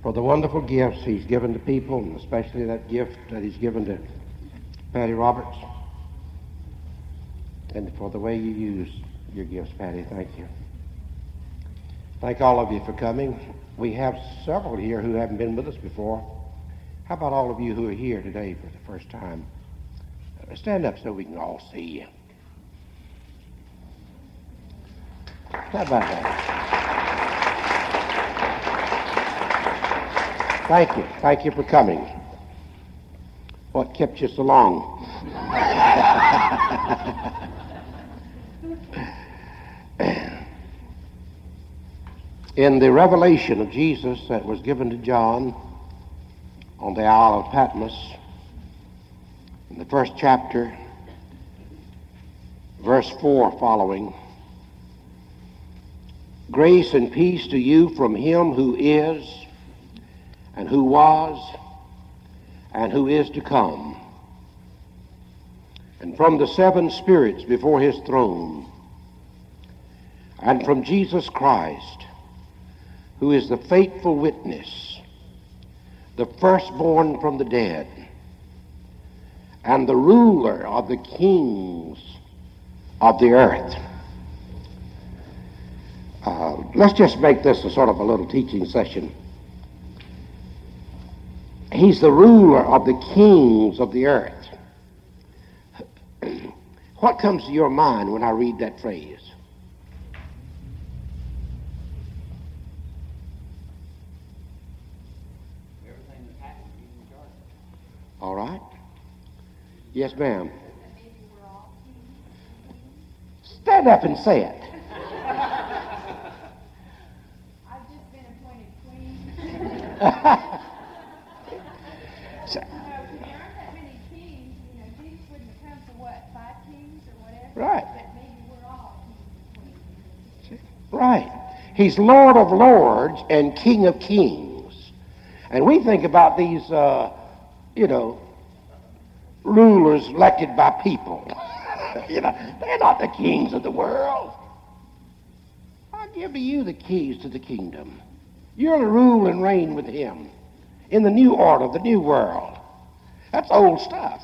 for the wonderful gifts he's given to people, and especially that gift that he's given to Patty Roberts, and for the way you use your gifts, Patty. Thank you. Thank all of you for coming. We have several here who haven't been with us before. How about all of you who are here today for the first time? Stand up so we can all see you. How about that? Thank you. Thank you for coming. What kept you so long? In the revelation of Jesus that was given to John on the Isle of Patmos, in the first chapter, verse 4 following, grace and peace to you from him who is, and who was, and who is to come, and from the seven spirits before his throne, and from Jesus Christ, who is the faithful witness, the firstborn from the dead, and the ruler of the kings of the earth. Let's just make this a sort of a little teaching session. He's the ruler of the kings of the earth. What comes to your mind when I read that phrase? Everything that's happened, he's in charge. All right. Yes, ma'am. Stand up and say it. I've just been appointed queen. So- There aren't that many kings. Jesus wouldn't have come for what, 5 kings or whatever? Right. But maybe we're all kings and queens. Right. He's Lord of lords and King of kings. And we think about these, rulers elected by people. They're not the kings of the world. I'll give you the keys to the kingdom. You're to rule and reign with him in the new order, the new world. That's old stuff.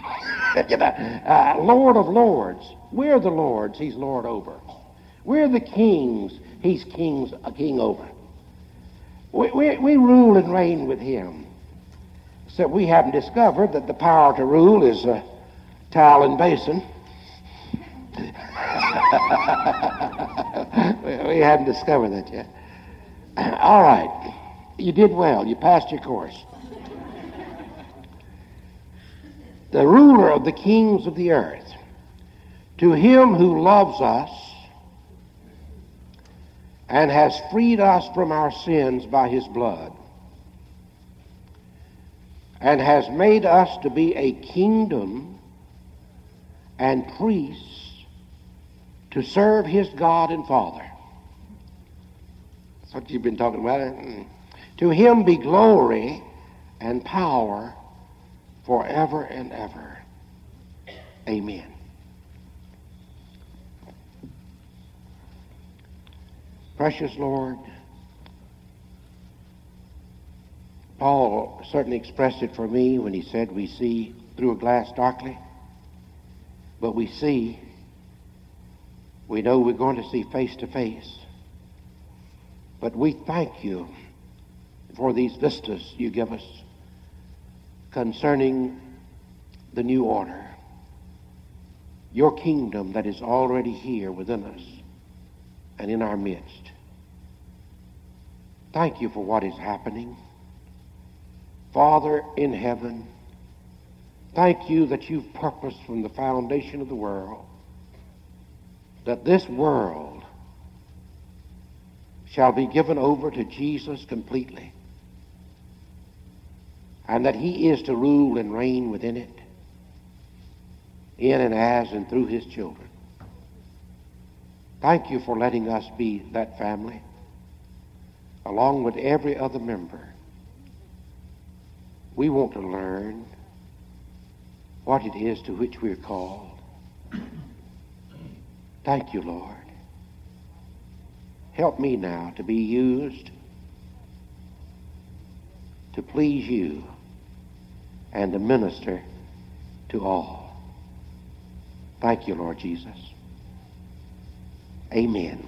Lord of lords. We're the lords he's Lord over. We're the kings he's a king over. We rule and reign with him. So we haven't discovered that the power to rule is a towel and basin. We haven't discovered that yet. All right. You did well. You passed your course. The ruler of the kings of the earth, to him who loves us and has freed us from our sins by his blood, and has made us to be a kingdom and priests to serve his God and Father. That's what you've been talking about. To him be glory and power forever and ever. Amen. Precious Lord, Paul certainly expressed it for me when he said we see through a glass darkly, but we know we're going to see face to face. But we thank you for these vistas you give us concerning the new order, your kingdom that is already here within us and in our midst. Thank you for what is happening. Father in heaven, thank you that you've purposed from the foundation of the world that this world shall be given over to Jesus completely, and that he is to rule and reign within it, in and as and through his children. Thank you for letting us be that family, along with every other member. We want to learn what it is to which we're called. Thank you, Lord. Help me now to be used to please you and to minister to all. Thank you, Lord Jesus. Amen.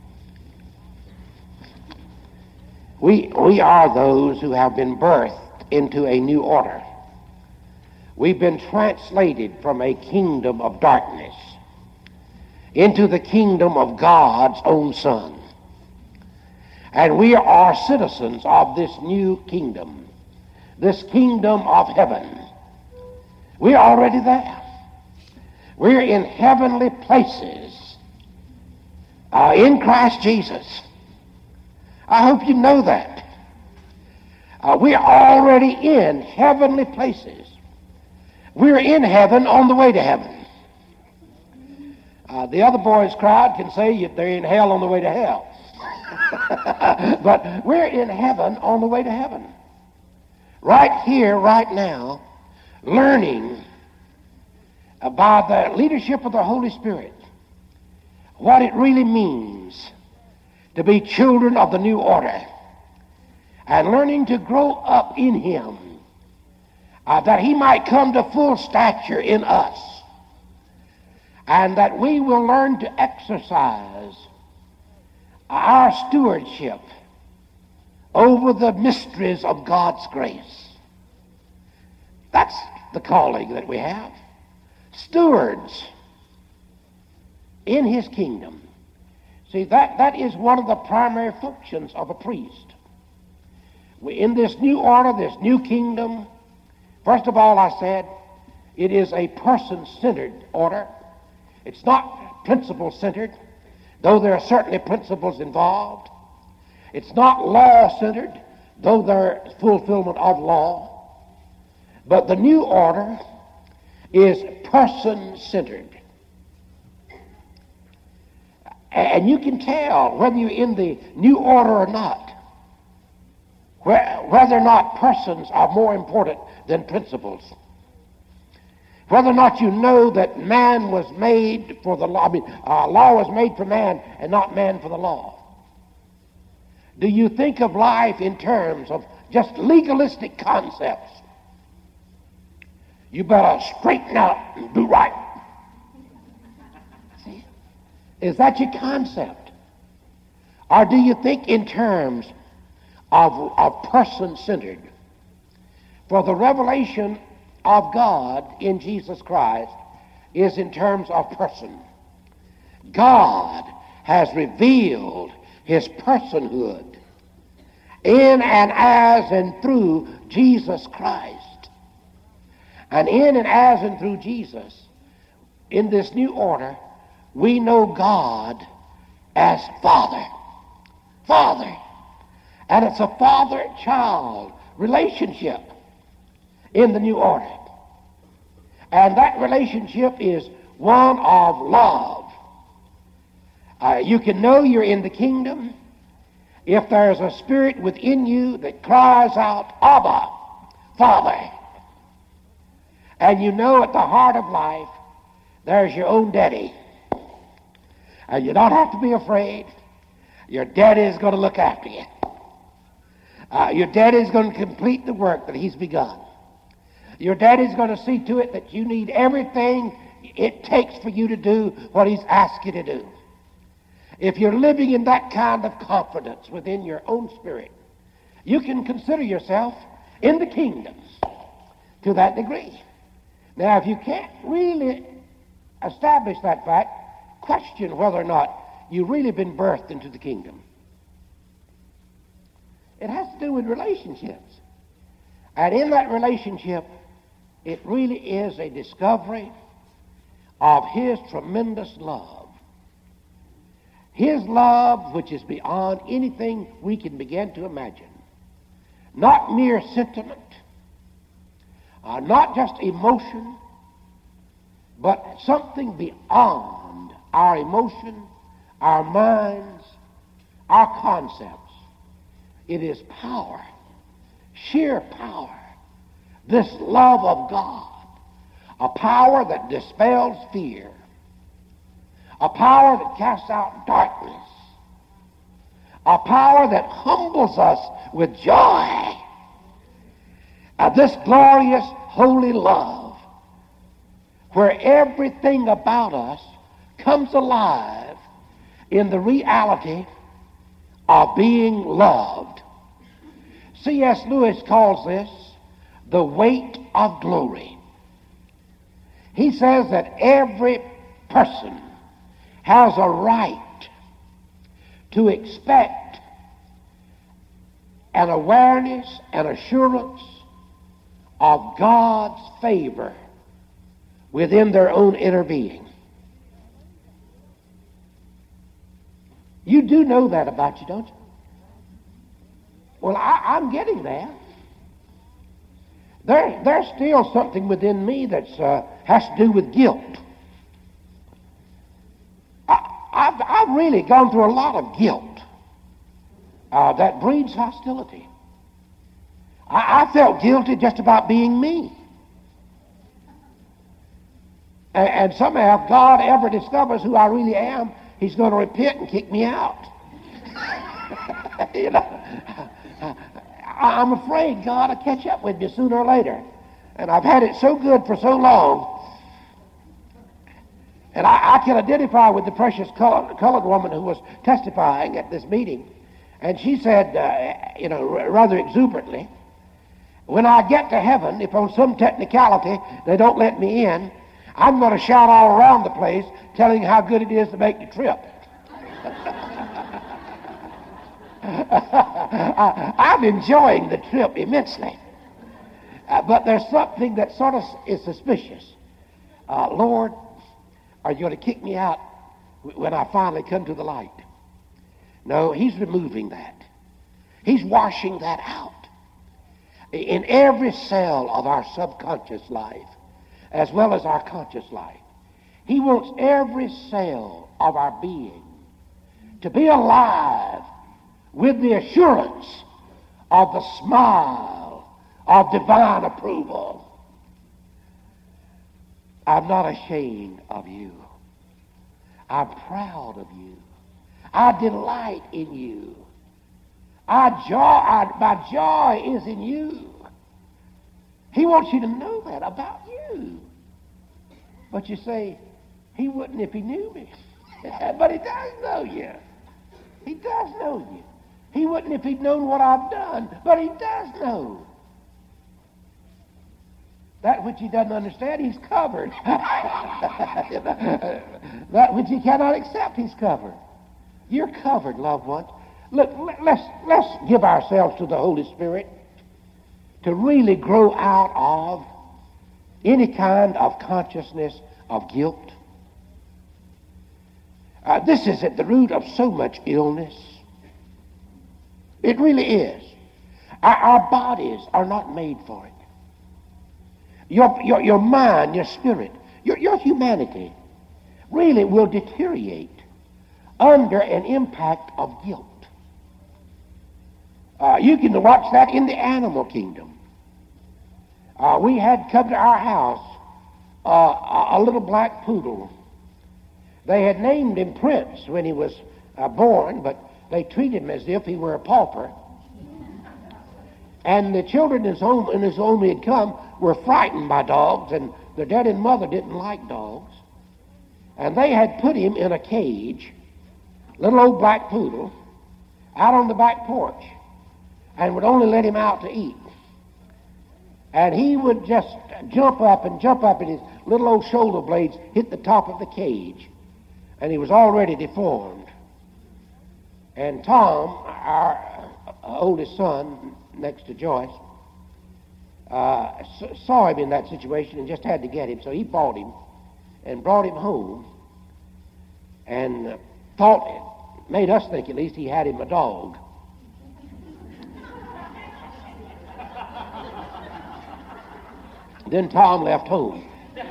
We are those who have been birthed into a new order. We've been translated from a kingdom of darkness into the kingdom of God's own Son. And we are citizens of this new kingdom, this kingdom of heaven. We're already there. We're in heavenly places in Christ Jesus. I hope you know that. We're already in heavenly places. We're in heaven on the way to heaven. The other boys' crowd can say they're in hell on the way to hell. But we're in heaven on the way to heaven. Right here, right now, learning by the leadership of the Holy Spirit what it really means to be children of the new order, and learning to grow up in Him, that He might come to full stature in us, and that we will learn to exercise our stewardship over the mysteries of God's grace. That's the calling that we have. Stewards in His kingdom. See, that is one of the primary functions of a priest. In this new order, this new kingdom, first of all, I said, it is a person-centered order. It's not principle-centered, though there are certainly principles involved. It's not law-centered, though there is fulfillment of law. But the new order is person-centered. And you can tell whether you're in the new order or not, whether or not persons are more important than principles. Whether or not you know that man was made for the law, law was made for man and not man for the law. Do you think of life in terms of just legalistic concepts? You better straighten out and do right. See? Is that your concept? Or do you think in terms of person-centered? For the revelation of God in Jesus Christ is in terms of person. God has revealed His personhood in and as and through Jesus Christ. And in and as and through Jesus, in this new order, we know God as Father. Father. And it's a father-child relationship in the new order. And that relationship is one of love. You can know you're in the kingdom if there's a spirit within you that cries out, Abba, Father. And you know at the heart of life, there's your own daddy. And you don't have to be afraid. Your daddy is going to look after you. Your daddy is going to complete the work that he's begun. Your daddy's going to see to it that you need everything it takes for you to do what he's asked you to do. If you're living in that kind of confidence within your own spirit, you can consider yourself in the kingdom to that degree. Now, if you can't really establish that fact, question whether or not you've really been birthed into the kingdom. It has to do with relationships. And in that relationship, it really is a discovery of His tremendous love. His love which is beyond anything we can begin to imagine. Not mere sentiment, not just emotion, but something beyond our emotion, our minds, our concepts. It is power, sheer power. This love of God, a power that dispels fear, a power that casts out darkness, a power that humbles us with joy This glorious, holy love, where everything about us comes alive in the reality of being loved. C.S. Lewis calls this the weight of glory. He says that every person has a right to expect an awareness and assurance of God's favor within their own inner being. You do know that about you, don't you? Well, I'm getting there. There's still something within me that has to do with guilt. I've really gone through a lot of guilt that breeds hostility. I felt guilty just about being me. And somehow, if God ever discovers who I really am, He's going to repent and kick me out. You know, I'm afraid God will catch up with me sooner or later. And I've had it so good for so long. And I can identify with the precious colored woman who was testifying at this meeting. And she said, rather exuberantly, when I get to heaven, if on some technicality they don't let me in, I'm going to shout all around the place telling how good it is to make the trip. I'm enjoying the trip immensely. But there's something that sort of is suspicious. Lord, are you going to kick me out when I finally come to the light? No, He's removing that. He's washing that out. In every cell of our subconscious life, as well as our conscious life, He wants every cell of our being to be alive with the assurance of the smile of divine approval. I'm not ashamed of you. I'm proud of you. I delight in you. My joy is in you. He wants you to know that about you. But you say, He wouldn't if He knew me. But He does know you. He does know you. He wouldn't if He'd known what I've done. But He does know. That which He doesn't understand, He's covered. That which He cannot accept, He's covered. You're covered, loved ones. Look, let's give ourselves to the Holy Spirit to really grow out of any kind of consciousness of guilt. This is at the root of so much illness. It really is. Our bodies are not made for it. Your mind, your spirit, your humanity really will deteriorate under an impact of guilt. You can watch that in the animal kingdom. We had come to our house a little black poodle. They had named him Prince when he was born, but they treated him as if he were a pauper. And the children in his home he had come were frightened by dogs, and their daddy and mother didn't like dogs. And they had put him in a cage, little old black poodle, out on the back porch, and would only let him out to eat. And he would just jump up, and his little old shoulder blades hit the top of the cage, and he was already deformed. And Tom, our oldest son, next to Joyce, saw him in that situation and just had to get him. So he bought him and brought him home and made us think at least he had him a dog. Then Tom left home.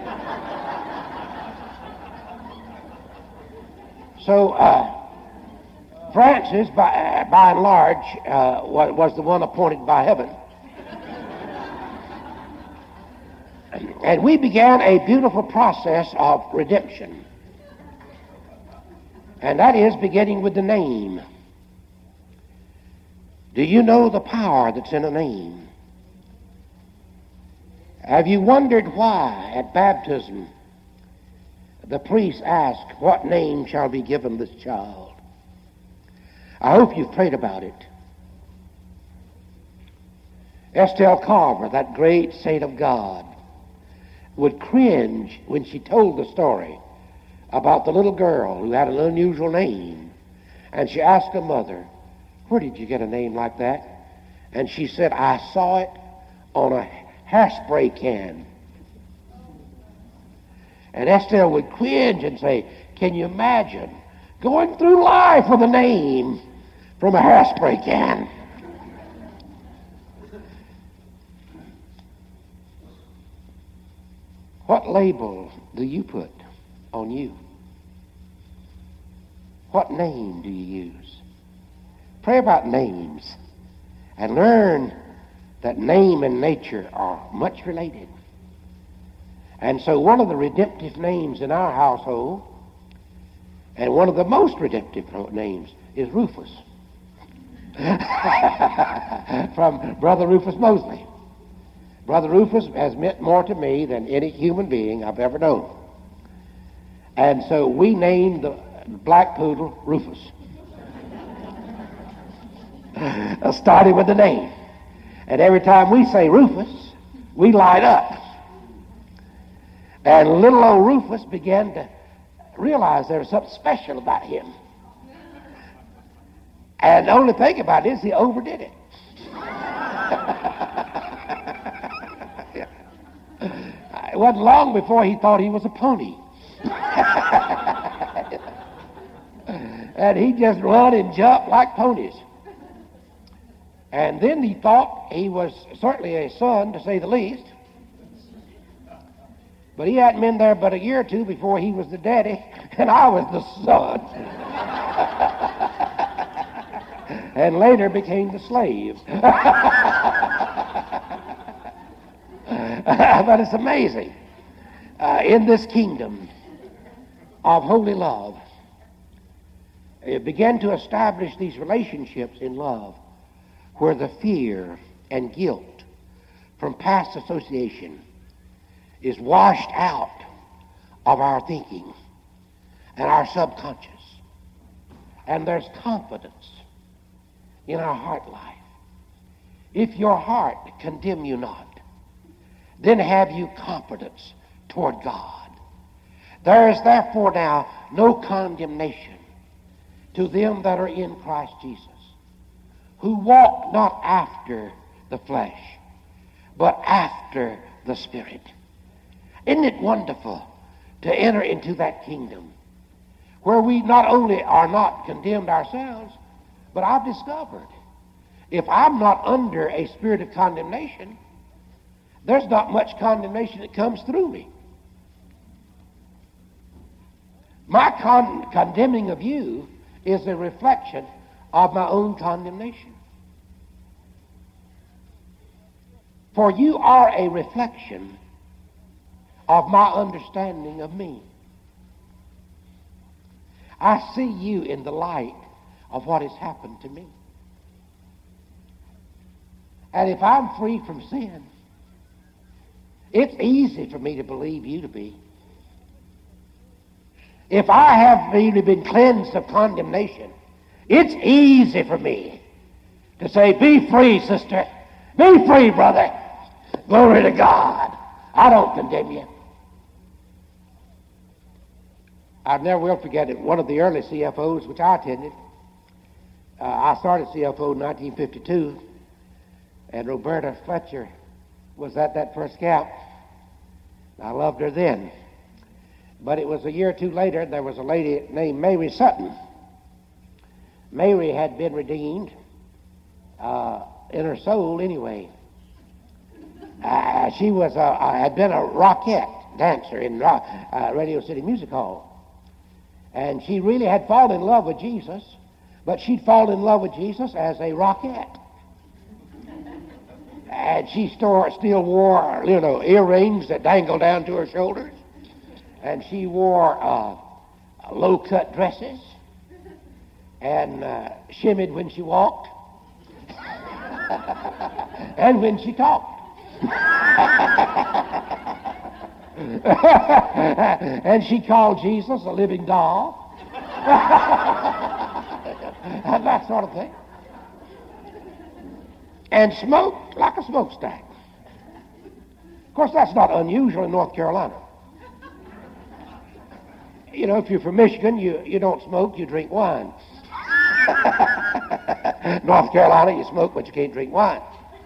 So Francis, by and large, was the one appointed by heaven. And we began a beautiful process of redemption. And that is beginning with the name. Do you know the power that's in a name? Have you wondered why at baptism the priest asked, "What name shall be given this child?" I hope you've prayed about it. Estelle Carver, that great saint of God, would cringe when she told the story about the little girl who had an unusual name. And she asked her mother, "Where did you get a name like that?" And she said, "I saw it on a hairspray can." And Estelle would cringe and say, "Can you imagine going through life with a name from a hairspray can?" What label do you put on you? What name do you use? Pray about names and learn that name and nature are much related. And so one of the redemptive names in our household, and one of the most redemptive names, is Rufus. From Brother Rufus Mosley. Brother Rufus has meant more to me than any human being I've ever known. And so we named the black poodle Rufus. Starting with the name. And every time we say Rufus, we light up. And little old Rufus began to realize there was something special about him. And the only thing about it is he overdid it. It wasn't long before he thought he was a pony. And he just run and jump like ponies. And then he thought he was certainly a son, to say the least. But he hadn't been there but a year or two before he was the daddy, and I was the son. And later became the slave. But it's amazing. In this kingdom of holy love, it began to establish these relationships in love where the fear and guilt from past association is washed out of our thinking and our subconscious. And there's confidence in our heart life. If your heart condemn you not, then have you confidence toward God. There is therefore now no condemnation to them that are in Christ Jesus, who walk not after the flesh, but after the Spirit. Isn't it wonderful to enter into that kingdom where we not only are not condemned ourselves, but I've discovered if I'm not under a spirit of condemnation, there's not much condemnation that comes through me. My condemning of you is a reflection of my own condemnation. For you are a reflection of my understanding of me. I see you in the light of what has happened to me. And if I'm free from sin, it's easy for me to believe you to be. If I have really been cleansed of condemnation, it's easy for me to say, "Be free, sister. Be free, brother. Glory to God. I don't condemn you." I never will forget it. One of the early CFOs which I attended, I started CFO in 1952, and Roberta Fletcher was at that first camp. I loved her then. But it was a year or two later, there was a lady named Mary Sutton. Mary had been redeemed in her soul anyway. She was had been a rockette dancer in Radio City Music Hall. And she really had fallen in love with Jesus, but she'd fallen in love with Jesus as a rockette. And she still wore, earrings that dangled down to her shoulders. And she wore low-cut dresses and shimmied when she walked and when she talked. And she called Jesus a living doll. And that sort of thing. And smoked like a smokestack. Of course, that's not unusual in North Carolina. You know, if you're from Michigan, you don't smoke, you drink wine. North Carolina, you smoke, but you can't drink wine.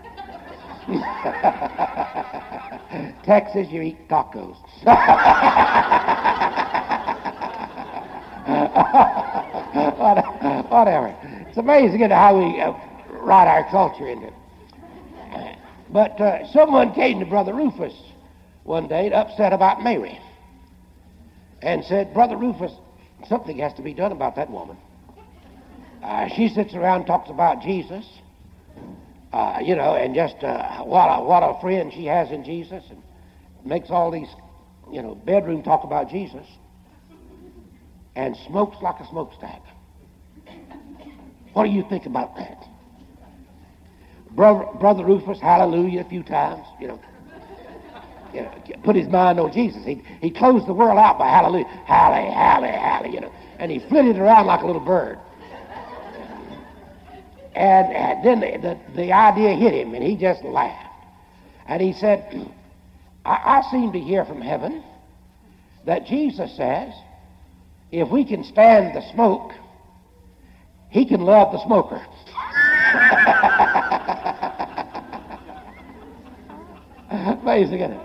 Texas, you eat tacos. Whatever. It's amazing how we write our culture into it. But someone came to Brother Rufus one day upset about Mary and said, "Brother Rufus, something has to be done about that woman. She sits around and talks about Jesus, and just what a friend she has in Jesus, and makes all these, bedroom talk about Jesus, and smokes like a smokestack. What do you think about that?" Brother Rufus, hallelujah, a few times, put his mind on Jesus. He closed the world out by hallelujah, hallelujah, hallelujah, and he flitted around like a little bird. And then the idea hit him, and he just laughed. And he said, I seem to hear from heaven that Jesus says, if we can stand the smoke, he can love the smoker. Amazing, isn't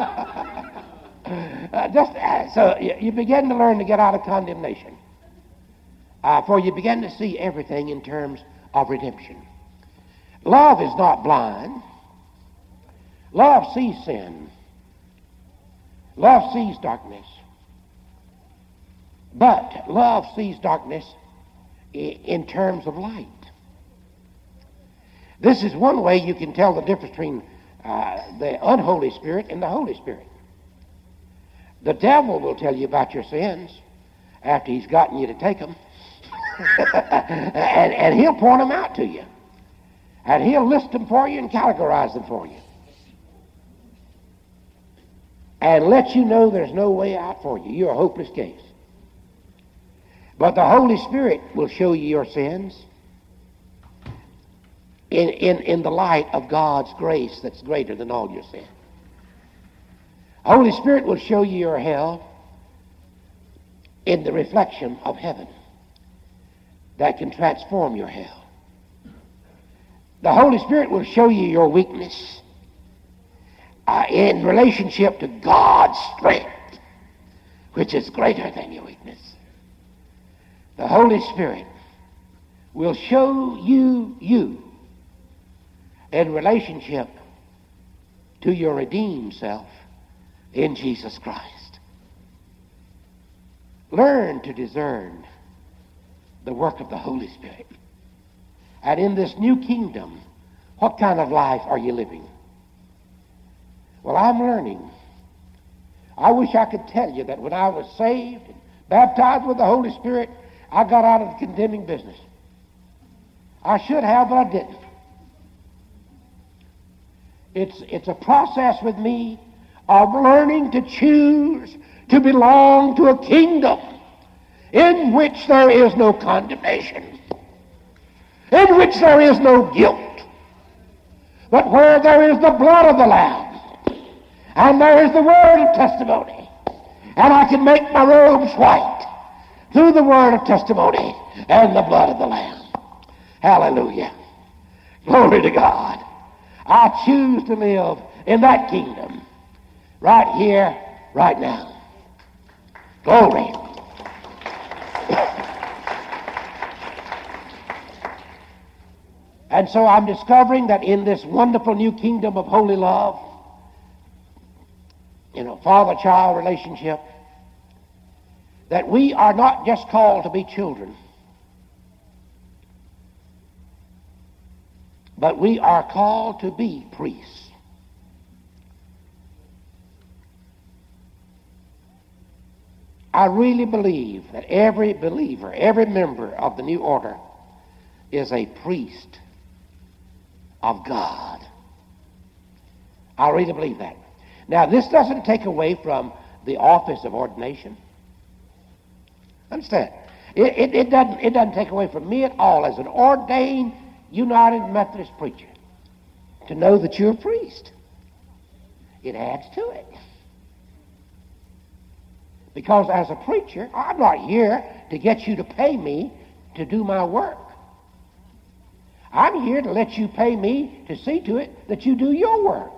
it? So you begin to learn to get out of condemnation. For you begin to see everything in terms of redemption. Love is not blind. Love sees sin. Love sees darkness. But love sees darkness in terms of light. This is one way you can tell the difference between the unholy spirit and the Holy Spirit. The devil will tell you about your sins after he's gotten you to take them. and he'll point them out to you. And he'll list them for you and categorize them for you. And let you know there's no way out for you. You're a hopeless case. But the Holy Spirit will show you your sins in the light of God's grace that's greater than all your sin. Holy Spirit will show you your hell in the reflection of heaven that can transform your hell. The Holy Spirit will show you your weakness in relationship to God's strength, which is greater than your weakness. The Holy Spirit will show you in relationship to your redeemed self in Jesus Christ. Learn to discern the work of the Holy Spirit. And in this new kingdom, what kind of life are you living? Well, I'm learning. I wish I could tell you that when I was saved and baptized with the Holy Spirit, I got out of the condemning business. I should have, but I didn't. It's a process with me of learning to choose to belong to a kingdom in which there is no condemnation, in which there is no guilt, but where there is the blood of the Lamb, and there is the word of testimony, and I can make my robes white through the word of testimony and the blood of the Lamb. Hallelujah. Glory to God. I choose to live in that kingdom right here, right now. Glory. And so I'm discovering that in this wonderful new kingdom of holy love, father-child relationship, that we are not just called to be children, but we are called to be priests. I really believe that every believer, every member of the new order is a priest of God. I really believe that. Now, this doesn't take away from the office of ordination. Understand? It doesn't take away from me at all as an ordained United Methodist preacher to know that you're a priest. It adds to it. Because as a preacher, I'm not here to get you to pay me to do my work. I'm here to let you pay me to see to it that you do your work.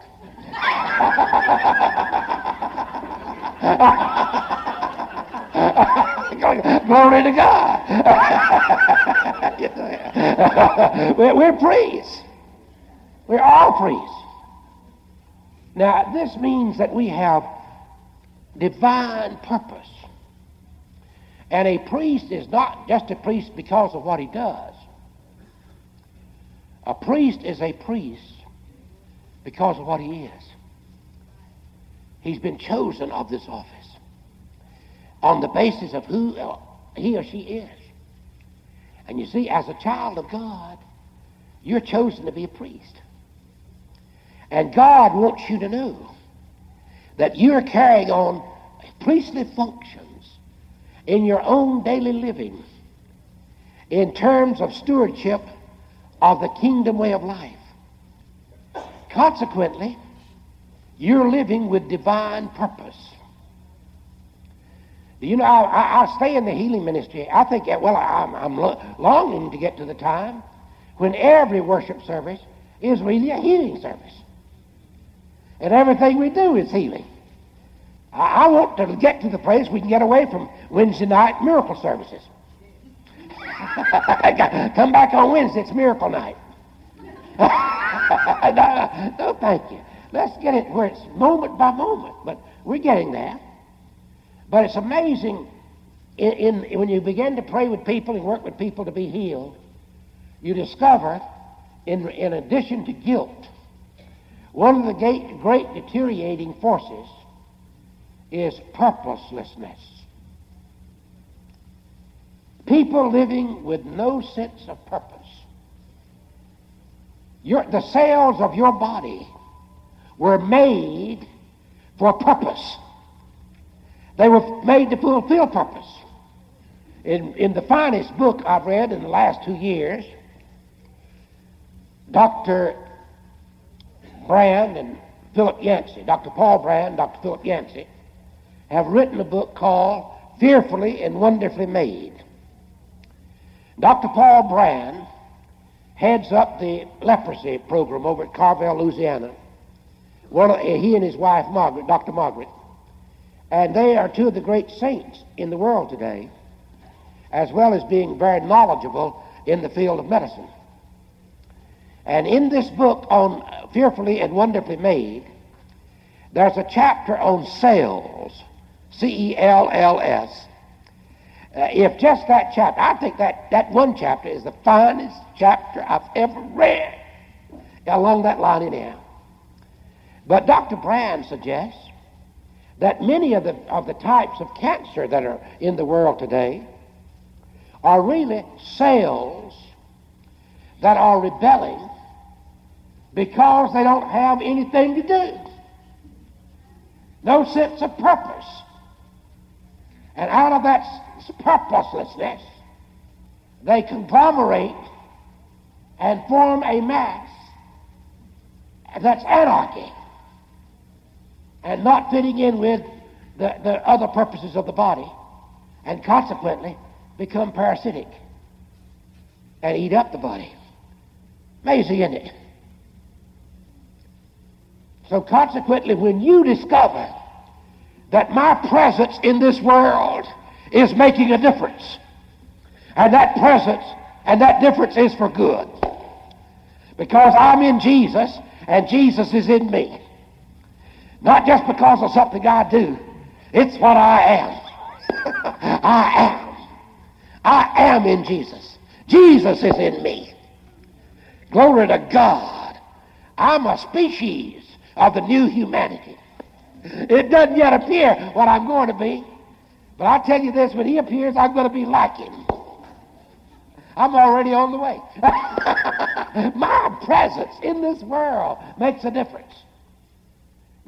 Glory to God. We're priests. We're all priests. Now, this means that we have divine purpose. And a priest is not just a priest because of what he does. A priest is a priest because of what he is. He's been chosen of this office on the basis of who he or she is. And you see, as a child of God, you're chosen to be a priest. And God wants you to know that you're carrying on priestly functions in your own daily living in terms of stewardship of the kingdom way of life. Consequently, you're living with divine purpose. You know, I stay in the healing ministry. I think, well, I'm longing to get to the time when every worship service is really a healing service. And everything we do is healing. I want to get to the place we can get away from Wednesday night miracle services. Come back on Wednesday, it's miracle night. No, thank you. Let's get it where it's moment by moment. But we're getting there. But it's amazing when you begin to pray with people and work with people to be healed, you discover, in addition to guilt, one of the great deteriorating forces is purposelessness. People living with no sense of purpose. The cells of your body were made for purpose. They were made to fulfill purpose. In the finest book I've read in the last 2 years, Dr. Brand and Philip Yancey, Dr. Paul Brand, Dr. Philip Yancey, have written a book called Fearfully and Wonderfully Made. Dr. Paul Brand heads up the leprosy program over at Carvel, Louisiana. He and his wife, Margaret, Dr. Margaret, and they are two of the great saints in the world today, as well as being very knowledgeable in the field of medicine. And in this book on Fearfully and Wonderfully Made, there's a chapter on cells, cells. If just that chapter, I think that one chapter is the finest chapter I've ever read along that line anyhow. But Dr. Brand suggests that many of the types of cancer that are in the world today are really cells that are rebelling because they don't have anything to do. No sense of purpose. And out of that purposelessness, they conglomerate and form a mass that's anarchy and not fitting in with the other purposes of the body, and consequently become parasitic and eat up the body. Amazing, isn't it? So consequently, when you discover that my presence in this world is making a difference, and that presence and that difference is for good, because I'm in Jesus and Jesus is in me, not just because of something I do, it's what I am. I am in Jesus. Jesus is in me. Glory to God. I'm a species of the new humanity. It doesn't yet appear what I'm going to be, but I tell you this, when he appears, I'm going to be like him. I'm already on the way. My presence in this world makes a difference.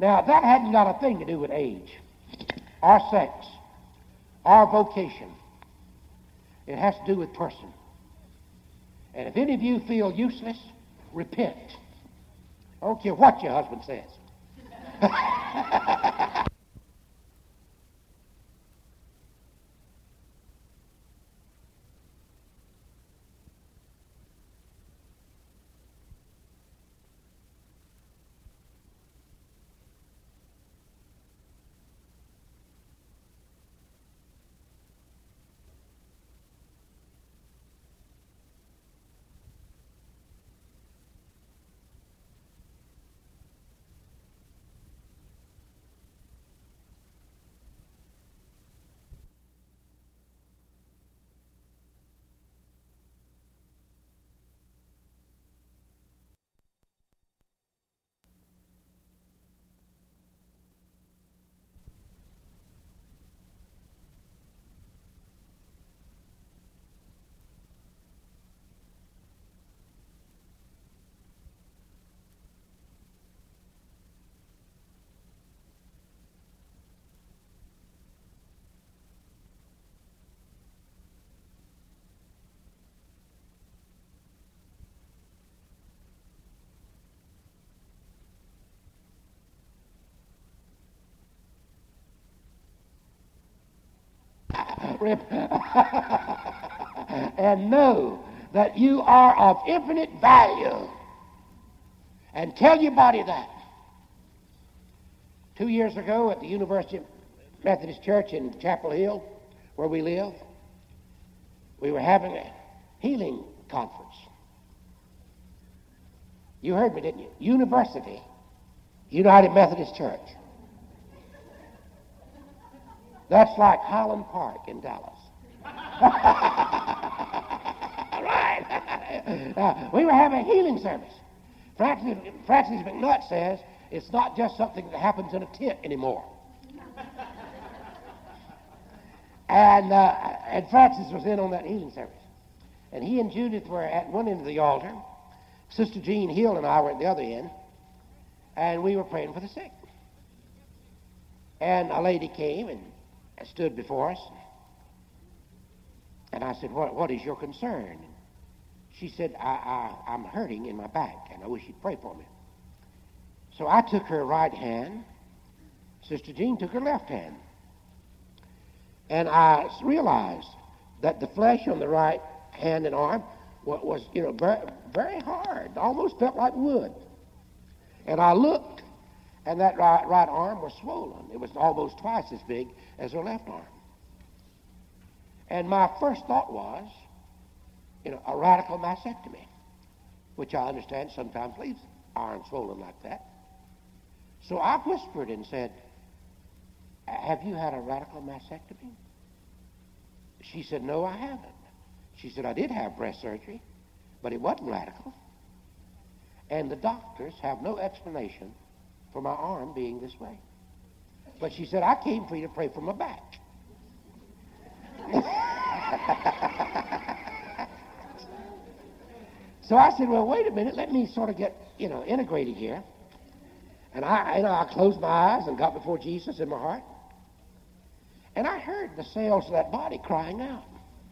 Now, that hadn't got a thing to do with age or sex or vocation. It has to do with person. And if any of you feel useless, repent. I don't care what your husband says. And know that you are of infinite value. And tell your body that. 2 years ago at the University Methodist Church in Chapel Hill, where we live, we were having a healing conference. You heard me, didn't you? University United Methodist Church. That's like Highland Park in Dallas. Right. We were having a healing service. Francis McNutt says it's not just something that happens in a tent anymore. And Francis was in on that healing service. And he and Judith were at one end of the altar. Sister Jean Hill and I were at the other end. And we were praying for the sick. And a lady came and stood before us. And I said, what is your concern? She said, I'm hurting in my back, and I wish you'd pray for me. So I took her right hand. Sister Jean took her left hand. And I realized that the flesh on the right hand and arm was very, very hard, almost felt like wood. And I looked, and that right arm was swollen. It was almost twice as big as her left arm. And my first thought was, a radical mastectomy, which I understand sometimes leaves arms swollen like that. So I whispered and said, have you had a radical mastectomy? She said, no, I haven't. She said, I did have breast surgery, but it wasn't radical. And the doctors have no explanation for my arm being this way. But she said, I came for you to pray for my back. So I said, well, wait a minute, let me sort of get, integrated here. And I closed my eyes and got before Jesus in my heart. And I heard the cells of that body crying out.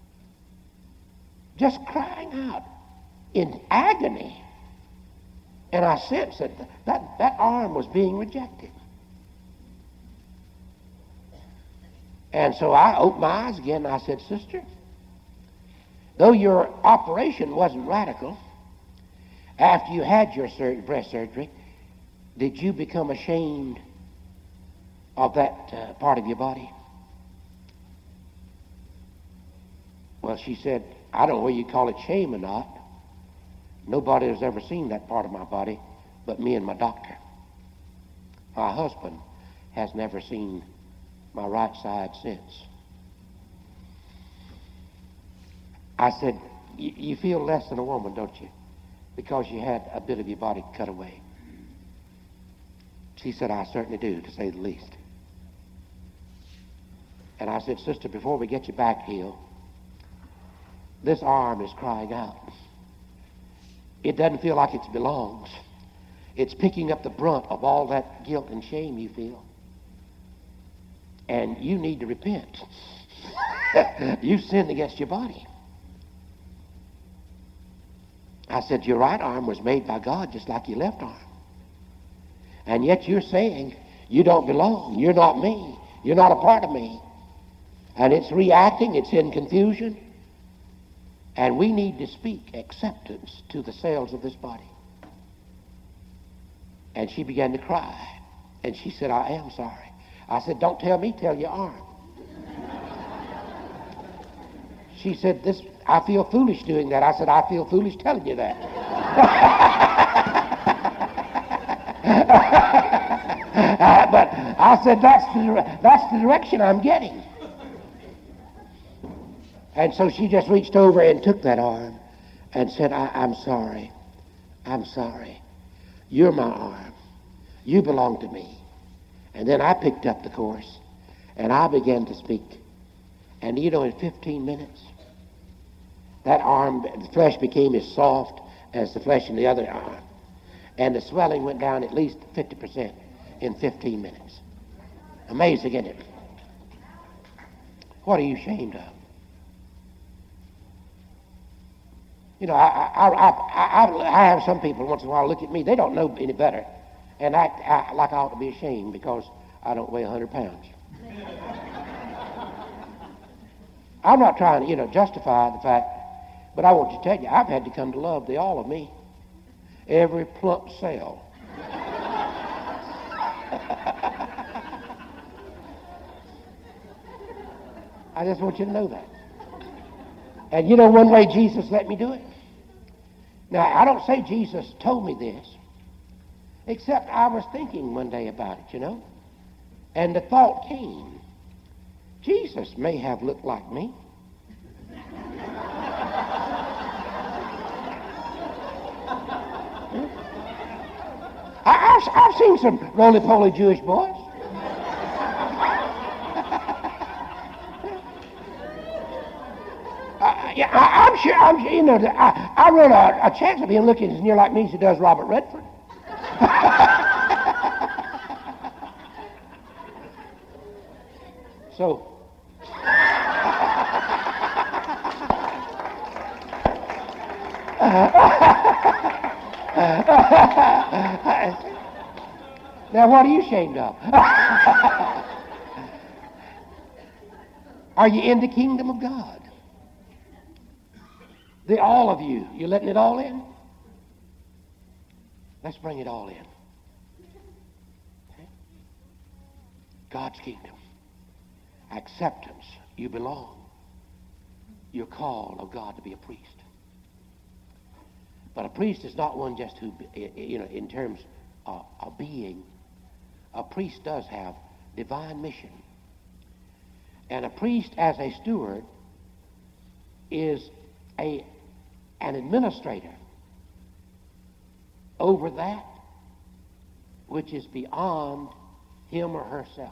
Just crying out in agony. And I sensed that arm was being rejected. And so I opened my eyes again and I said, Sister, though your operation wasn't radical, after you had your breast surgery, did you become ashamed of that part of your body? Well, she said, I don't know whether you call it shame or not. Nobody has ever seen that part of my body but me and my doctor. My husband has never seen my right side since. I said, you feel less than a woman, don't you? Because you had a bit of your body cut away. She said, I certainly do, to say the least. And I said, Sister, before we get you back healed, this arm is crying out. It doesn't feel like it belongs. It's picking up the brunt of all that guilt and shame you feel. And you need to repent. You've sinned against your body. I said, your right arm was made by God just like your left arm. And yet you're saying, you don't belong. You're not me. You're not a part of me. And it's reacting. It's in confusion. And we need to speak acceptance to the cells of this body. And she began to cry. And she said, I am sorry. I said, don't tell me, tell your arm. She said, I feel foolish doing that. I said, I feel foolish telling you that. But I said, that's the direction I'm getting. And so she just reached over and took that arm and said, I'm sorry. I'm sorry. You're my arm. You belong to me. And then I picked up the course and I began to speak. And in 15 minutes, that arm, the flesh became as soft as the flesh in the other arm. And the swelling went down at least 50% in 15 minutes. Amazing, isn't it? What are you ashamed of? I have some people once in a while look at me. They don't know any better and act like I ought to be ashamed because I don't weigh 100 pounds. I'm not trying to, justify the fact, but I want to tell you, I've had to come to love the all of me. Every plump cell. I just want you to know that. And one way Jesus let me do it? Now, I don't say Jesus told me this, except I was thinking one day about it, and the thought came, Jesus may have looked like me. I've seen some roly-poly Jewish boys. I'm sure, I run a chance of him looking as near like me as he does Robert Redford. So, now what are you ashamed of? Are you in the kingdom of God? All of you. You letting it all in? Let's bring it all in. Okay? God's kingdom. Acceptance. You belong. You're called of God to be a priest. But a priest is not one just who, in terms of being. A priest does have divine mission. And a priest as a steward is an administrator over that which is beyond him or herself.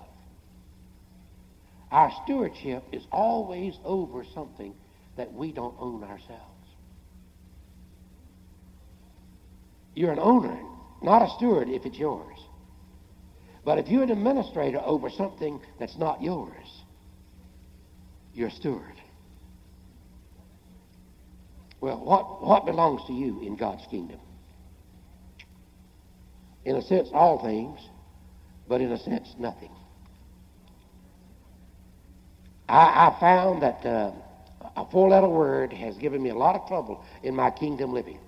Our stewardship is always over something that we don't own ourselves. You're an owner, not a steward if it's yours. But if you're an administrator over something that's not yours, you're a steward. Well, what belongs to you in God's kingdom? In a sense, all things, but in a sense, nothing. I found that a four-letter word has given me a lot of trouble in my kingdom living.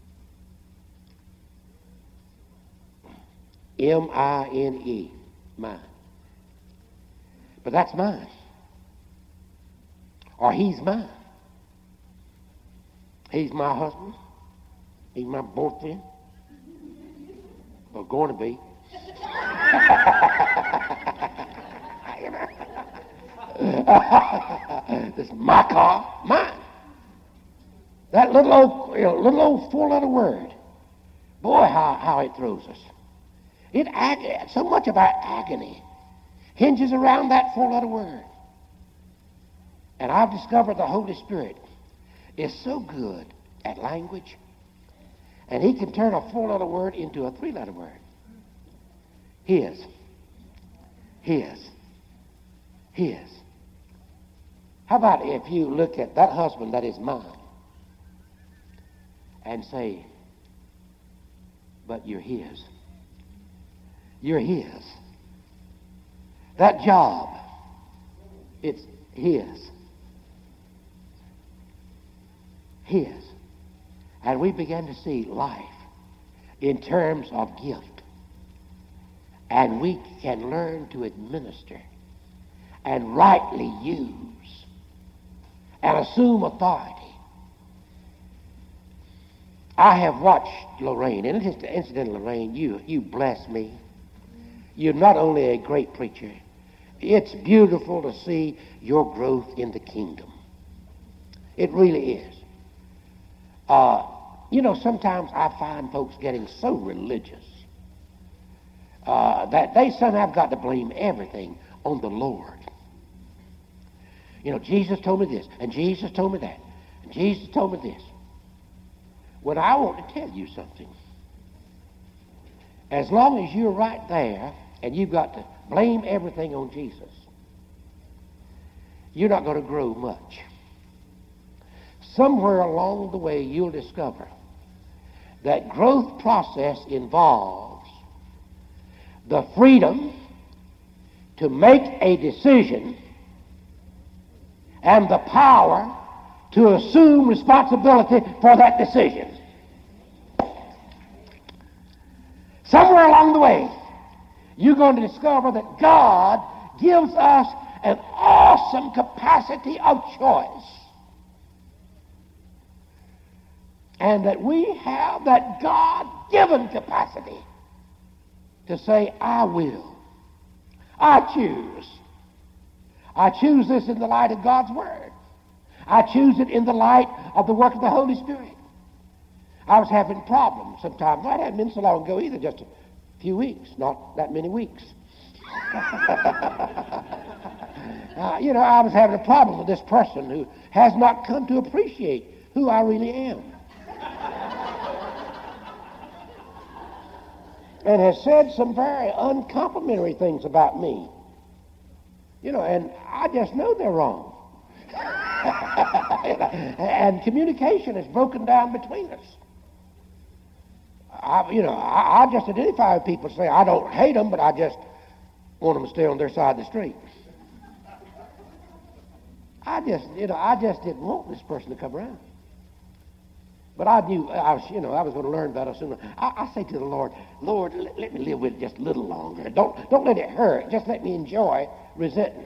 M-I-N-E, mine. But that's mine. Or he's mine. He's my husband. He's my boyfriend. Or going to be. This is my car, mine. That little old four-letter word. Boy, how it throws us. So much of our agony hinges around that four-letter word. And I've discovered the Holy Spirit is so good at language And he can turn a four-letter word into a three-letter word. His. His. His. How about if you look at that husband that is mine and say, but you're his. You're his. That job, it's his. His. And we began to see life in terms of gift. And we can learn to administer and rightly use and assume authority. I have watched Lorraine, and incidentally, Lorraine, you bless me. You're not only a great preacher, it's beautiful to see your growth in the kingdom. It really is. Sometimes I find folks getting so religious that they somehow got to blame everything on the Lord. Jesus told me this, and Jesus told me that, and Jesus told me this. When I want to tell you something, as long as you're right there and you've got to blame everything on Jesus, you're not going to grow much. Somewhere along the way, you'll discover that growth process involves the freedom to make a decision and the power to assume responsibility for that decision. Somewhere along the way, you're going to discover that God gives us an awesome capacity of choice. And that we have that God-given capacity to say, I will. I choose. I choose this in the light of God's Word. I choose it in the light of the work of the Holy Spirit. I was having problems sometimes. It hadn't been so long ago either, just a few weeks, not that many weeks. I was having a problem with this person who has not come to appreciate who I really am. And has said some very uncomplimentary things about me. And I just know they're wrong. And communication is broken down between us. I just identify with people and say, I don't hate them, but I just want them to stay on their side of the street. I just didn't want this person to come around. But I knew I was going to learn better sooner. I say to the Lord, let me live with it just a little longer. Don't let it hurt. Just let me enjoy resentment.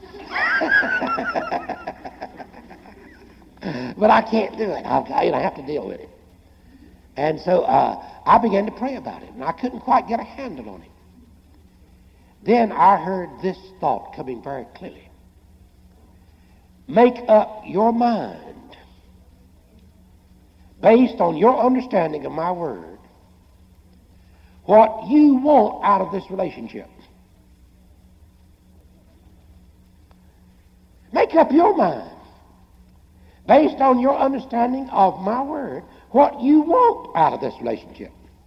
But I can't do it. I have to deal with it. And so I began to pray about it, and I couldn't quite get a handle on it. Then I heard this thought coming very clearly. Make up your mind based on your understanding of my word, what you want out of this relationship. Make up your mind based on your understanding of my word, what you want out of this relationship.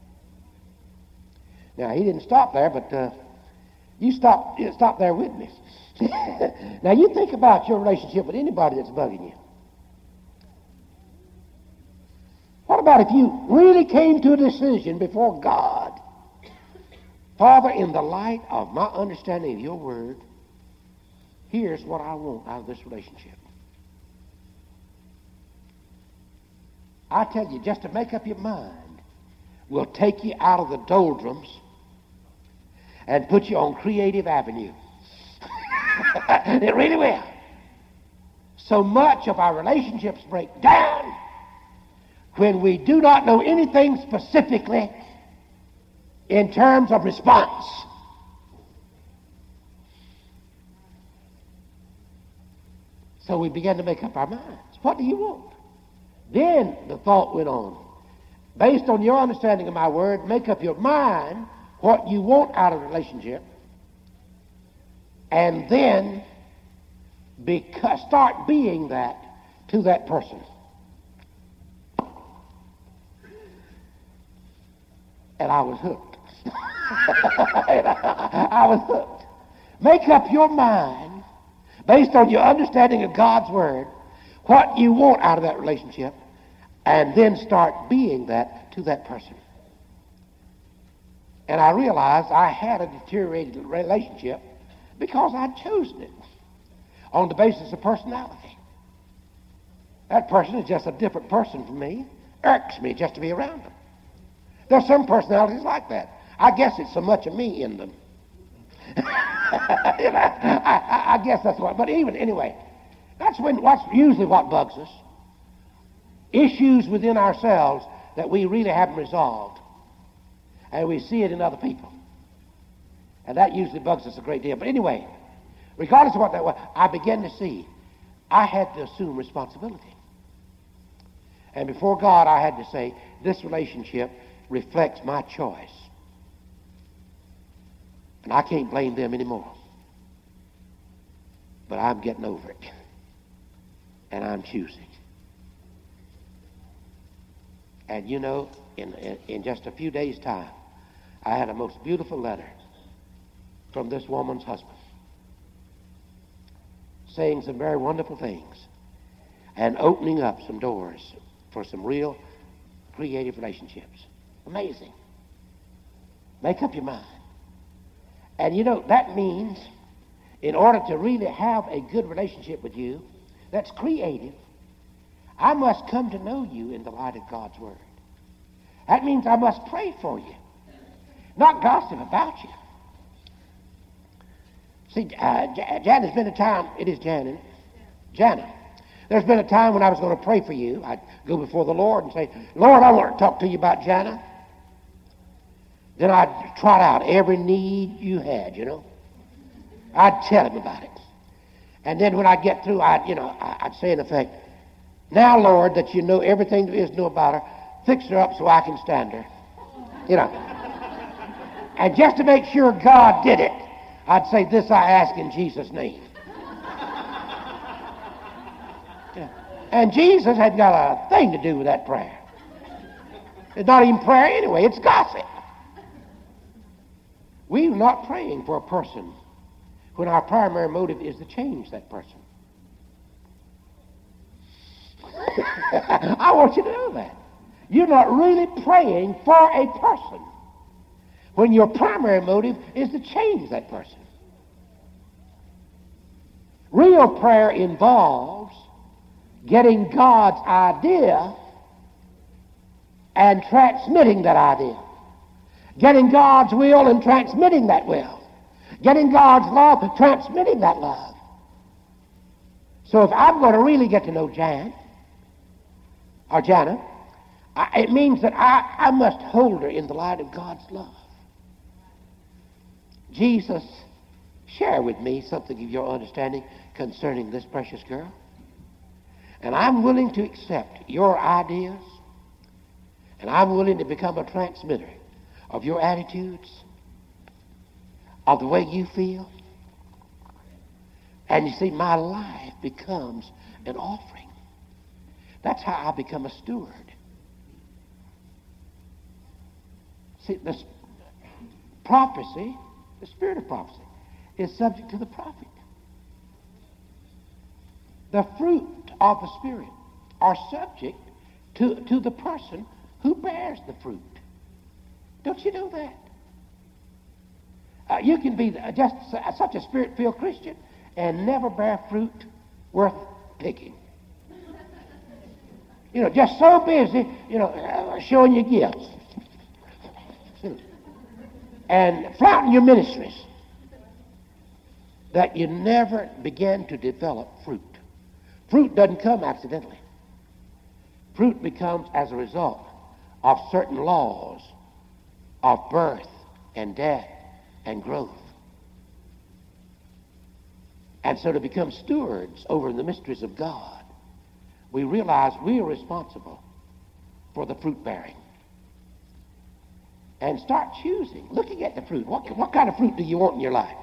Now, he didn't stop there, but you stop there with me. Now, you think about your relationship with anybody that's bugging you. What about if you really came to a decision before God? Father, in the light of my understanding of your word, here's what I want out of this relationship. I tell you, just to make up your mind will take you out of the doldrums and put you on creative avenue. It really will. So much of our relationships break down when we do not know anything specifically in terms of response. So we began to make up our minds. What do you want? Then the thought went on. Based on your understanding of my word, make up your mind what you want out of a relationship, and then start being that to that person. And I was hooked. I was hooked. Make up your mind, based on your understanding of God's Word, what you want out of that relationship, and then start being that to that person. And I realized I had a deteriorated relationship because I'd chosen it on the basis of personality. That person is just a different person from me. Irks me just to be around them. There's some personalities like that. I guess it's so much of me in them. I guess that's what. But anyway, that's usually what bugs us. Issues within ourselves that we really haven't resolved, and we see it in other people, and that usually bugs us a great deal. But anyway, regardless of what that was, I began to see I had to assume responsibility. And before God, I had to say, this relationship reflects my choice. And I can't blame them anymore. But I'm getting over it. And I'm choosing. And you know, in just a few days' time, I had a most beautiful letter from this woman's husband, saying some very wonderful things and opening up some doors for some real creative relationships. Amazing. Make up your mind. And you know, that means in order to really have a good relationship with you that's creative, I must come to know you in the light of God's Word. That means I must pray for you, not gossip about you. See, Janet's been a time, it is Janet. There's been a time when I was going to pray for you. I'd go before the Lord and say, Lord, I want to talk to you about Jana. Then I'd trot out every need you had, you know. I'd tell him about it. And then when I get through, I'd say in effect, now, Lord, that you know everything there is to know about her, fix her up so I can stand her. You know. And just to make sure God did it, I'd say, this I ask in Jesus' name. Yeah. And Jesus hadn't got a thing to do with that prayer. It's not even prayer anyway, it's gossip. We're not praying for a person when our primary motive is to change that person. I want you to know that. You're not really praying for a person when your primary motive is to change that person. Real prayer involves getting God's idea and transmitting that idea. Getting God's will and transmitting that will. Getting God's love and transmitting that love. So if I'm going to really get to know Jan, or Jana, it means that I must hold her in the light of God's love. Jesus, share with me something of your understanding concerning this precious girl. And I'm willing to accept your ideas, and I'm willing to become a transmitter of your attitudes, of the way you feel. And you see, my life becomes an offering. That's how I become a steward. See, this prophecy, the spirit of prophecy, is subject to the prophet. The fruit of the Spirit are subject to the person who bears the fruit. Don't you know that? You can be just such a Spirit-filled Christian and never bear fruit worth picking. You know, just so busy, showing your gifts and flaunting your ministries that you never begin to develop fruit. Fruit doesn't come accidentally. Fruit becomes as a result of certain laws of birth and death and growth. And so to become stewards over the mysteries of God, we realize we are responsible for the fruit bearing. And start choosing, looking at the fruit. What kind of fruit do you want in your life?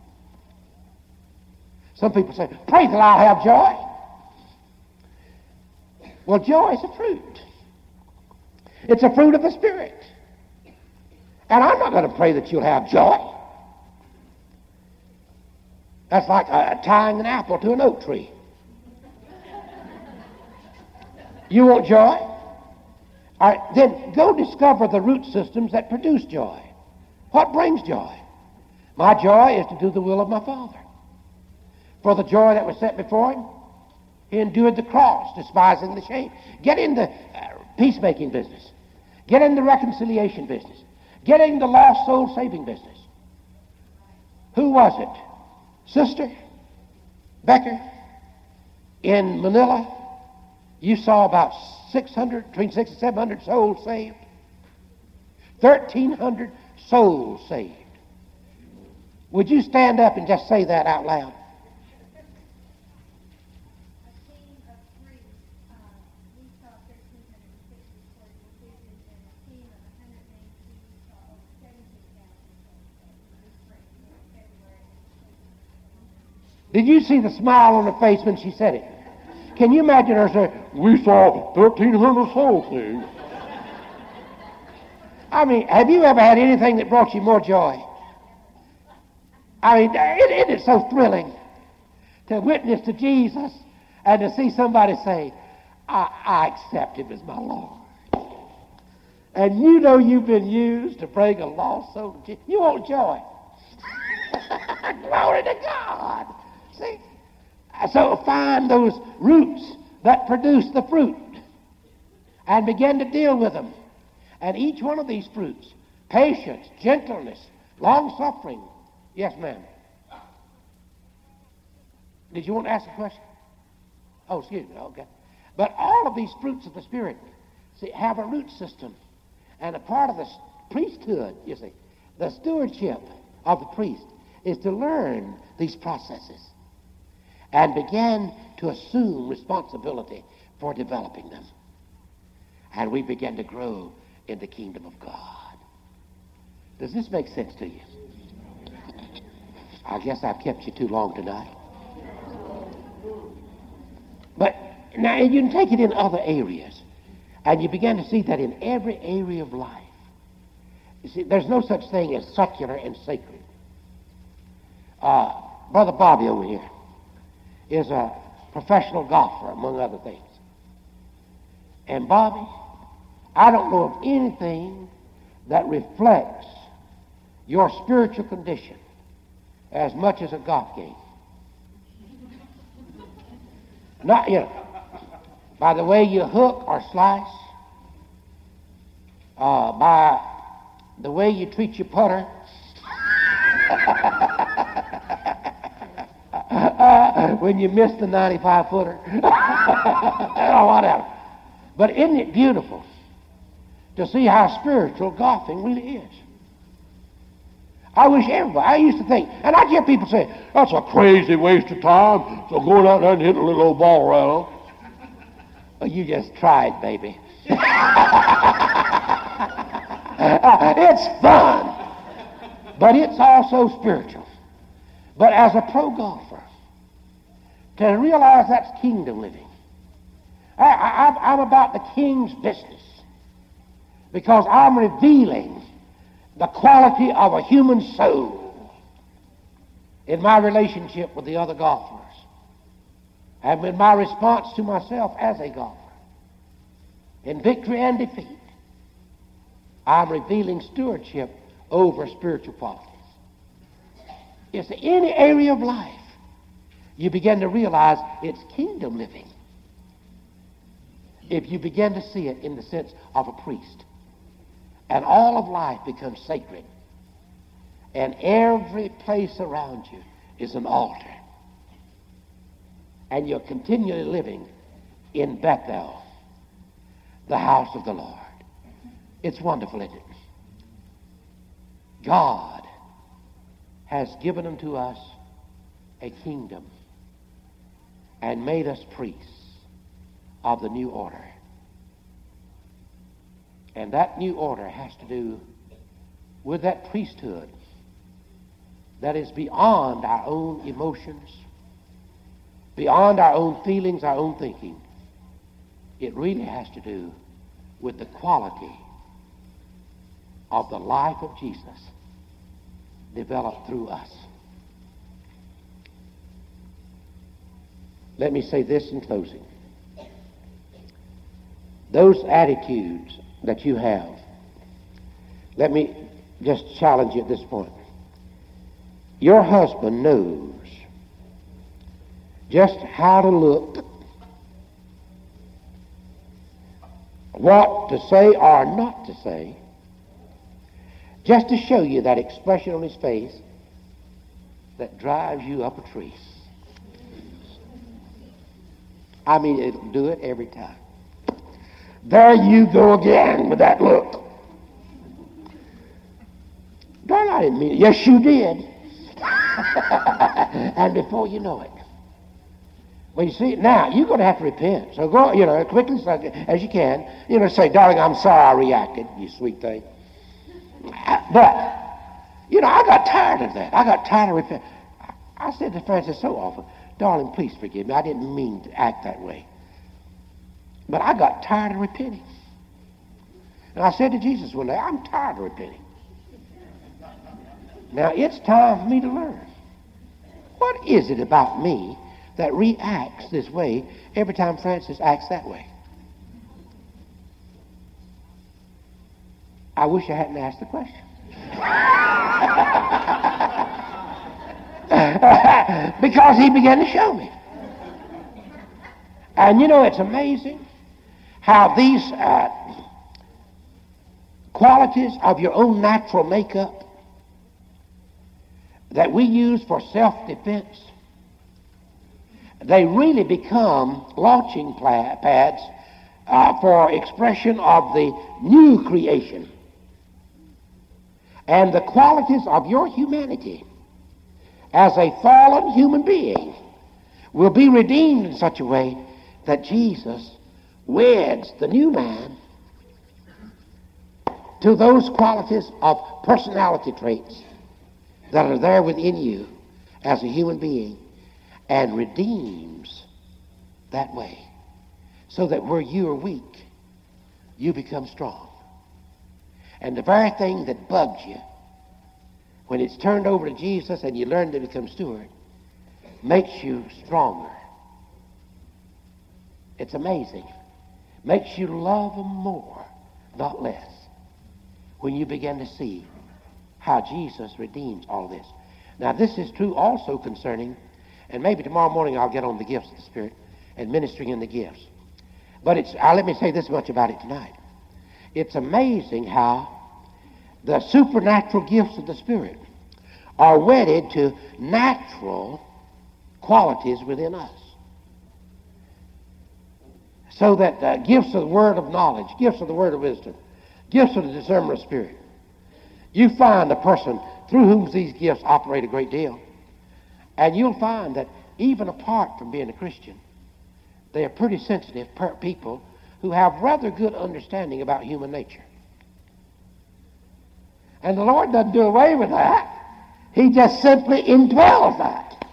Some people say, pray that I'll have joy. Well, joy is a fruit. It's a fruit of the Spirit. And I'm not going to pray that you'll have joy. That's like tying an apple to an oak tree. You want joy? All right, then go discover the root systems that produce joy. What brings joy? My joy is to do the will of my Father. For the joy that was set before him, he endured the cross, despising the shame. Get in the peacemaking business. Get in the reconciliation business. Get in the lost soul saving business. Who was it? Sister Becker in Manila. You saw about 600, between 600 and 700 souls saved. 1,300 souls saved. Would you stand up and just say that out loud? Did you see the smile on her face when she said it? Can you imagine her saying, we saw 1,300 souls saved? I mean, have you ever had anything that brought you more joy? I mean, it is so thrilling to witness to Jesus and to see somebody say, I accept him as my Lord. And you know you've been used to bring a lost soul to Jesus. You want joy. Glory to God. See? So find those roots that produce the fruit and begin to deal with them. And each one of these fruits, patience, gentleness, long-suffering. Yes, ma'am. Did you want to ask a question? Oh, excuse me. Okay. But all of these fruits of the Spirit, see, have a root system. And a part of the priesthood, you see, the stewardship of the priest is to learn these processes and begin to assume responsibility for developing them. And we begin to grow in the kingdom of God. Does this make sense to you? I guess I've kept you too long tonight. But now you can take it in other areas, and you begin to see that in every area of life. You see, there's no such thing as secular and sacred. Brother Bobby over here is a professional golfer, among other things. And Bobby, I don't know of anything that reflects your spiritual condition as much as a golf game. Not, you know, by the way you hook or slice, by the way you treat your putter, when you miss the 95-footer, or whatever. But isn't it beautiful to see how spiritual golfing really is? I wish everybody, I used to think, and I hear people say, that's a crazy waste of time, so going out there and hitting a little old ball around. Well, you just tried, baby. It's fun, but it's also spiritual. But as a pro golfer, to realize that's kingdom living. I'm about the king's business because I'm revealing the quality of a human soul in my relationship with the other golfers and in my response to myself as a golfer. In victory and defeat, I'm revealing stewardship over spiritual qualities. It's in any area of life you begin to realize it's kingdom living if you begin to see it in the sense of a priest. And all of life becomes sacred. And every place around you is an altar. And you're continually living in Bethel, the house of the Lord. It's wonderful, isn't it? God has given unto us a kingdom and made us priests of the new order. And that new order has to do with that priesthood that is beyond our own emotions, beyond our own feelings, our own thinking. It really has to do with the quality of the life of Jesus developed through us. Let me say this in closing. Those attitudes that you have, let me just challenge you at this point. Your husband knows just how to look, what to say or not to say, just to show you that expression on his face that drives you up a tree. I mean, it'll do it every time. There you go again with that look. Darn, I didn't mean it. Yes, you did. And before you know it. Well, you see, now, you're going to have to repent. So go, quickly as you can. Say, darling, I'm sorry I reacted, you sweet thing. But, I got tired of that. I got tired of repenting. I said to Francis so often, darling, please forgive me. I didn't mean to act that way. But I got tired of repenting. And I said to Jesus one day, I'm tired of repenting. Now, it's time for me to learn. What is it about me that reacts this way every time Francis acts that way? I wish I hadn't asked the question. Because he began to show me. And it's amazing how these qualities of your own natural makeup that we use for self-defense, they really become launching pads for expression of the new creation. And the qualities of your humanity as a fallen human being will be redeemed in such a way that Jesus weds the new man to those qualities of personality traits that are there within you as a human being, and redeems that way, so that where you are weak, you become strong. And the very thing that bugs you, when it's turned over to Jesus and you learn to become steward, makes you stronger. It's amazing. Makes you love them more, not less, when you begin to see how Jesus redeems all this. Now, this is true also concerning, and maybe tomorrow morning I'll get on the gifts of the Spirit and ministering in the gifts. But let me say this much about it tonight. It's amazing how the supernatural gifts of the Spirit are wedded to natural qualities within us. So that gifts of the word of knowledge, gifts of the word of wisdom, gifts of the discernment of spirit, you find a person through whom these gifts operate a great deal. And you'll find that even apart from being a Christian, they are pretty sensitive people who have rather good understanding about human nature. And the Lord doesn't do away with that. He just simply indwells that.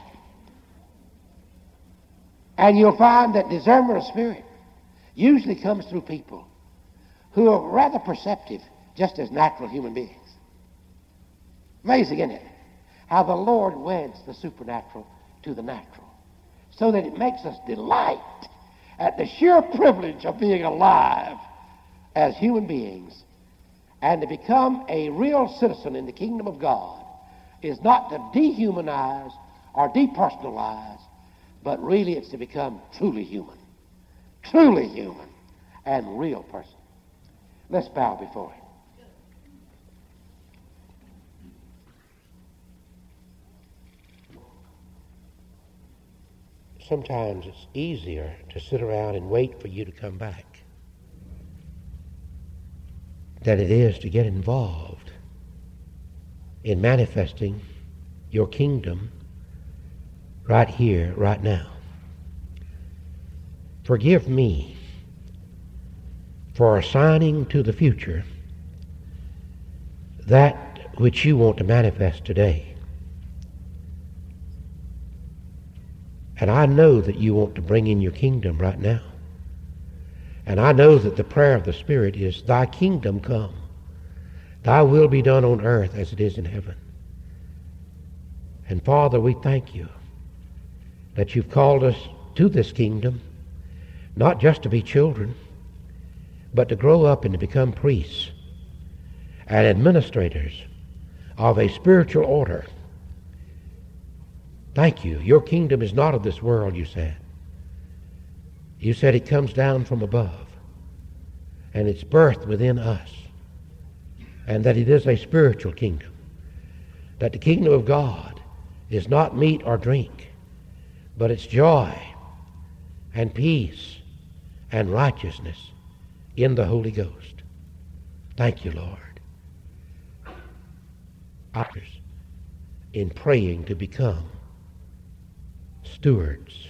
And you'll find that discernment of spirit usually comes through people who are rather perceptive, just as natural human beings. Amazing, isn't it? How the Lord weds the supernatural to the natural, so that it makes us delight at the sheer privilege of being alive as human beings, and to become a real citizen in the kingdom of God is not to dehumanize or depersonalize, but really it's to become truly human and real person. Let's bow before Him. Sometimes it's easier to sit around and wait for you to come back than it is to get involved in manifesting your kingdom right here, right now. Forgive me for assigning to the future that which you want to manifest today. And I know that you want to bring in your kingdom right now. And I know that the prayer of the Spirit is, Thy kingdom come, Thy will be done on earth as it is in heaven. And Father, we thank you that you've called us to this kingdom, not just to be children, but to grow up and to become priests and administrators of a spiritual order. Thank you. Your kingdom is not of this world, you said. You said it comes down from above, and it's birthed within us, and that it is a spiritual kingdom, that the kingdom of God is not meat or drink, but it's joy and peace and righteousness in the Holy Ghost. Thank you, Lord. Others in praying to become stewards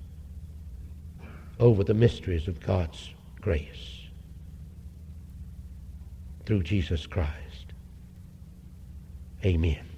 over the mysteries of God's grace through Jesus Christ. Amen.